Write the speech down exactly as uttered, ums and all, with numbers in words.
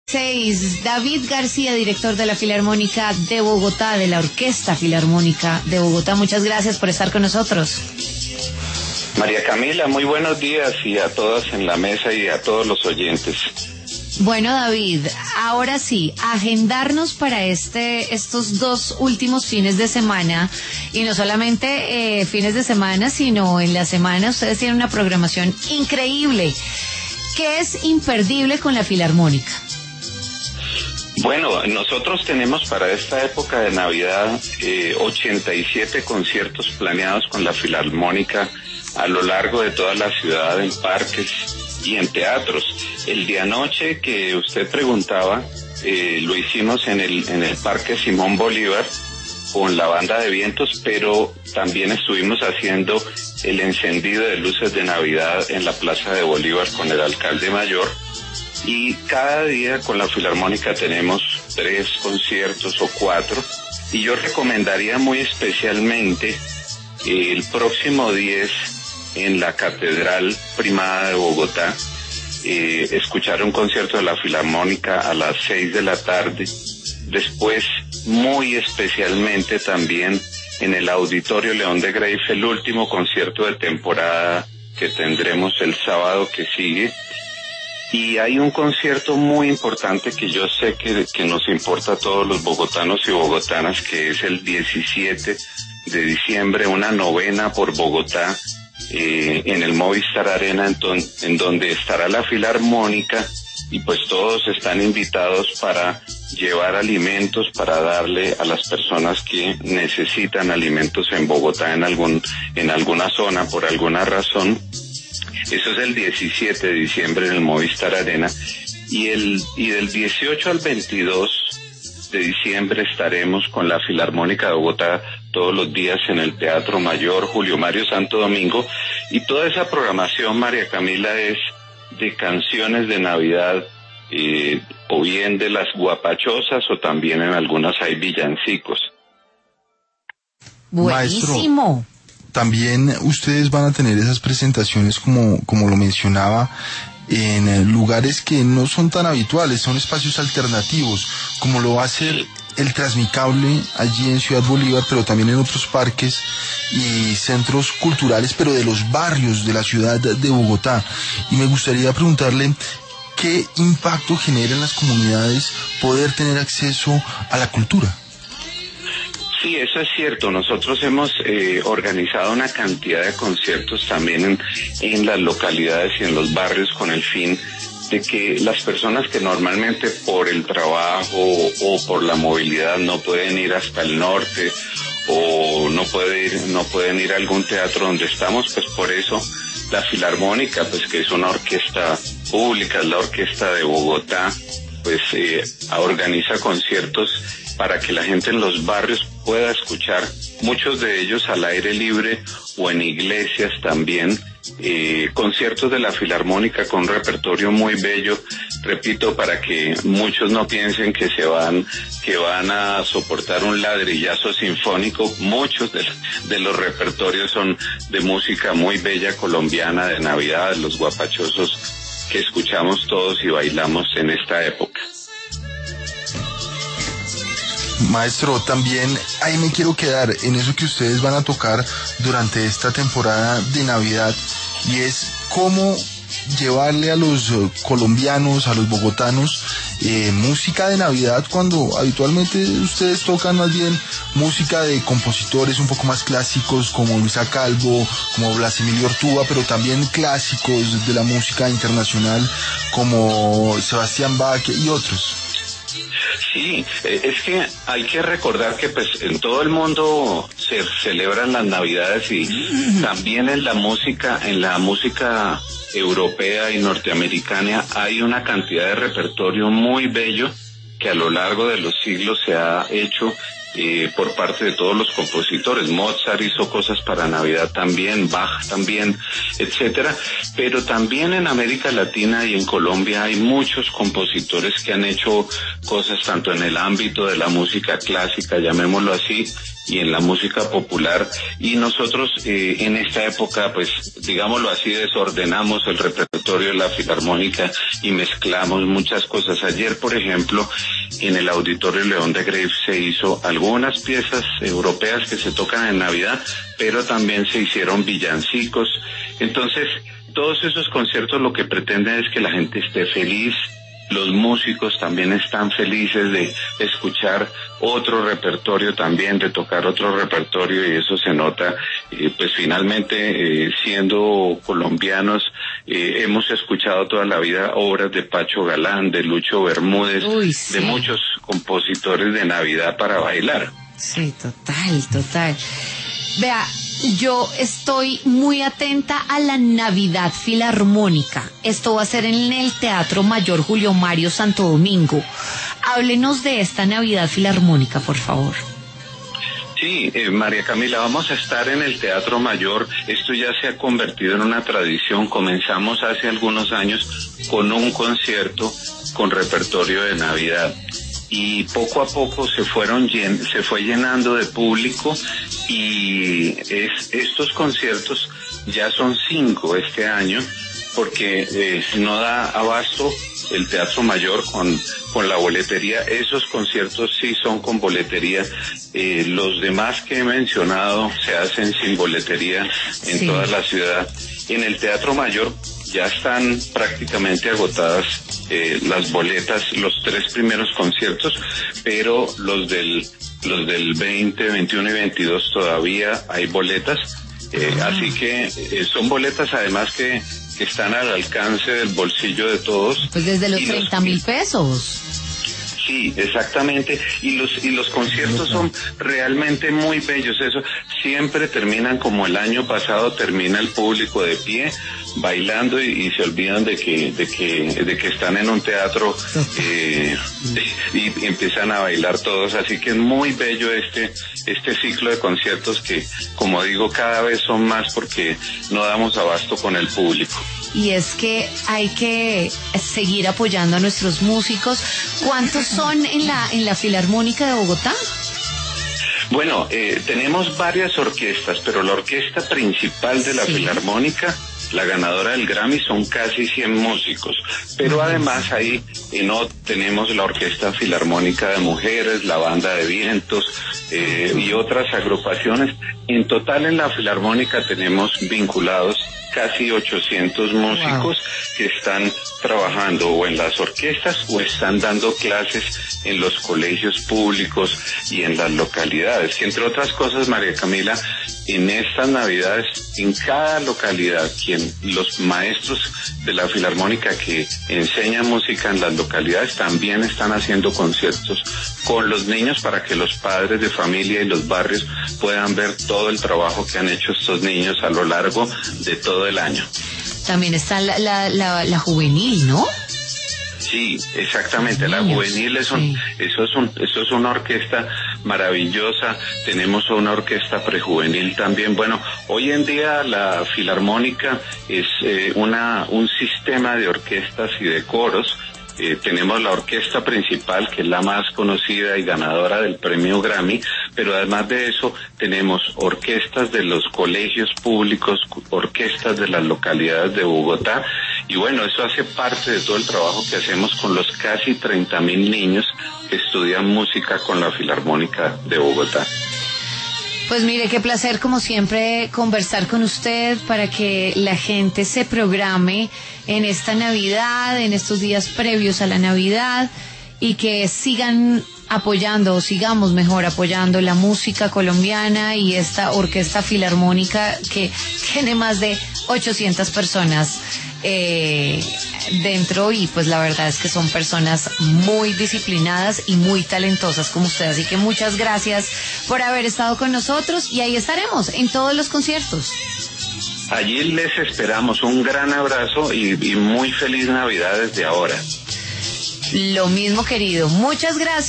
Seis, David García, director de la Filarmónica de Bogotá, de la Orquesta Filarmónica de Bogotá. Muchas gracias por estar con nosotros. María Camila, muy buenos días, y a todas en la mesa y a todos los oyentes. Bueno, David, ahora sí, agendarnos para este estos dos últimos fines de semana, y no solamente eh, fines de semana, sino en la semana ustedes tienen una programación increíble. ¿Qué es imperdible con la Filarmónica? Bueno, nosotros tenemos para esta época de Navidad eh, ochenta y siete conciertos planeados con la Filarmónica a lo largo de toda la ciudad, en parques y en teatros. El de anoche que usted preguntaba, eh, lo hicimos en el en el Parque Simón Bolívar con la banda de vientos, pero también estuvimos haciendo el encendido de luces de Navidad en la Plaza de Bolívar con el alcalde mayor. Y cada día con la Filarmónica tenemos tres conciertos o cuatro, y yo recomendaría muy especialmente eh, el próximo diez en la Catedral Primada de Bogotá, eh, escuchar un concierto de la Filarmónica a las seis de la tarde. Después, muy especialmente también en el Auditorio León de Greiff, el último concierto de temporada que tendremos el sábado que sigue. Y hay un concierto muy importante que yo sé que, que nos importa a todos los bogotanos y bogotanas, que es el diecisiete de diciembre, una novena por Bogotá, eh, en el Movistar Arena, en, ton, en donde estará la Filarmónica, y pues todos están invitados para llevar alimentos, para darle a las personas que necesitan alimentos en Bogotá, en algún, en alguna zona, por alguna razón. Eso es el diecisiete de diciembre en el Movistar Arena, y el y del dieciocho al veintidós de diciembre estaremos con la Filarmónica de Bogotá todos los días en el Teatro Mayor Julio Mario Santo Domingo, y toda esa programación, María Camila, es de canciones de Navidad, eh, o bien de las guapachosas, o también en algunas hay villancicos. Buenísimo. Maestro, también ustedes van a tener esas presentaciones, como, como lo mencionaba, en lugares que no son tan habituales, son espacios alternativos, como lo va a ser el Transmicable allí en Ciudad Bolívar, pero también en otros parques y centros culturales, pero de los barrios de la ciudad de Bogotá. Y me gustaría preguntarle, ¿qué impacto genera en las comunidades poder tener acceso a la cultura? Sí, eso es cierto. Nosotros hemos eh, organizado una cantidad de conciertos también en, en las localidades y en los barrios, con el fin de que las personas que normalmente por el trabajo o por la movilidad no pueden ir hasta el norte, o no pueden ir, no pueden ir a algún teatro donde estamos, pues por eso la Filarmónica, pues que es una orquesta pública, es la Orquesta de Bogotá, pues eh, organiza conciertos para que la gente en los barrios pueda escuchar, muchos de ellos al aire libre o en iglesias también, eh, conciertos de la Filarmónica con un repertorio muy bello, repito, para que muchos no piensen que se van, que van a soportar un ladrillazo sinfónico. Muchos de, de los repertorios son de música muy bella colombiana de Navidad, los guapachosos que escuchamos todos y bailamos en esta época. Maestro, también ahí me quiero quedar en eso que ustedes van a tocar durante esta temporada de Navidad, y es cómo llevarle a los colombianos, a los bogotanos, eh, música de Navidad, cuando habitualmente ustedes tocan más bien música de compositores un poco más clásicos, como Luisa Calvo, como Blas Emilio Ortúa, pero también clásicos de la música internacional como Sebastián Bach y otros. Sí, es que hay que recordar que pues en todo el mundo se celebran las Navidades, y también en la música, en la música europea y norteamericana hay una cantidad de repertorio muy bello que a lo largo de los siglos se ha hecho eh, por parte de todos los compositores. Mozart hizo cosas para Navidad también, Bach también, etcétera. Pero también en América Latina y en Colombia hay muchos compositores que han hecho cosas tanto en el ámbito de la música clásica, llamémoslo así, y en la música popular, y nosotros eh, en esta época, pues digámoslo así, desordenamos el repertorio de la Filarmónica y mezclamos muchas cosas. Ayer, por ejemplo, en el Auditorio León de Greiff se hizo algunas piezas europeas que se tocan en Navidad, pero también se hicieron villancicos. Entonces, todos esos conciertos lo que pretenden es que la gente esté feliz. Los músicos también están felices de escuchar otro repertorio también, de tocar otro repertorio, y eso se nota. Eh, pues finalmente, eh, siendo colombianos, eh, hemos escuchado toda la vida obras de Pacho Galán, de Lucho Bermúdez, Uy, sí. de muchos compositores de Navidad para bailar. Sí, total, total. Vea, yo estoy muy atenta a la Navidad Filarmónica. Esto va a ser en el Teatro Mayor Julio Mario Santo Domingo. Háblenos de esta Navidad Filarmónica, por favor. Sí, eh, María Camila, vamos a estar en el Teatro Mayor. Esto ya se ha convertido en una tradición. Comenzamos hace algunos años con un concierto con repertorio de Navidad. Y poco a poco se fueron llen, se fue llenando de público, y es, estos conciertos ya son cinco este año, porque eh, no da abasto el Teatro Mayor con, con la boletería. Esos conciertos sí son con boletería. Eh, los demás que he mencionado se hacen sin boletería en sí. Toda la ciudad. En el Teatro Mayor ya están prácticamente agotadas eh, las boletas, los tres primeros conciertos, pero los del los del veinte, veintiuno y veintidós todavía hay boletas, eh, ah. así que eh, son boletas además que, que están al alcance del bolsillo de todos. Pues desde los treinta mil pesos. Sí, exactamente, y los y los conciertos son realmente muy bellos. Eso siempre terminan como el año pasado, termina el público de pie bailando, y, y se olvidan de que de que de que están en un teatro, eh, y, y empiezan a bailar todos. Así que es muy bello este este ciclo de conciertos que, como digo, cada vez son más porque no damos abasto con el público. Y es que hay que seguir apoyando a nuestros músicos. ¿Cuántos son en la en la Filarmónica de Bogotá? Bueno, eh, tenemos varias orquestas, pero la orquesta principal de la sí. Filarmónica, la ganadora del Grammy, son casi cien músicos. Pero además ahí no tenemos la Orquesta Filarmónica de Mujeres, la Banda de Vientos eh, y otras agrupaciones. En total en la Filarmónica tenemos vinculados casi ochocientos músicos wow. que están trabajando o en las orquestas o están dando clases en los colegios públicos y en las localidades. Que entre otras cosas, María Camila, en estas Navidades, en cada localidad, quien los maestros de la Filarmónica que enseñan música en las localidades también están haciendo conciertos con los niños para que los padres de familia y los barrios puedan ver todo el trabajo que han hecho estos niños a lo largo de todo el año. También está la, la, la, la juvenil, ¿no? Sí, exactamente. La juvenil es un, sí. eso es un, eso es una orquesta maravillosa. Tenemos una orquesta prejuvenil también. Bueno, hoy en día la Filarmónica es eh, una, un sistema de orquestas y de coros. Eh, tenemos la orquesta principal, que es la más conocida y ganadora del premio Grammy, pero además de eso tenemos orquestas de los colegios públicos, orquestas de las localidades de Bogotá, y bueno, eso hace parte de todo el trabajo que hacemos con los casi treinta mil niños que estudian música con la Filarmónica de Bogotá. Pues mire, qué placer como siempre conversar con usted para que la gente se programe en esta Navidad, en estos días previos a la Navidad, y que sigan apoyando, o sigamos mejor apoyando la música colombiana y esta Orquesta Filarmónica que tiene más de ochocientas personas eh, dentro, y pues la verdad es que son personas muy disciplinadas y muy talentosas como usted, así que muchas gracias por haber estado con nosotros, y ahí estaremos en todos los conciertos. Allí les esperamos. Un gran abrazo y, y muy feliz Navidad desde ahora. Lo mismo, querido, muchas gracias.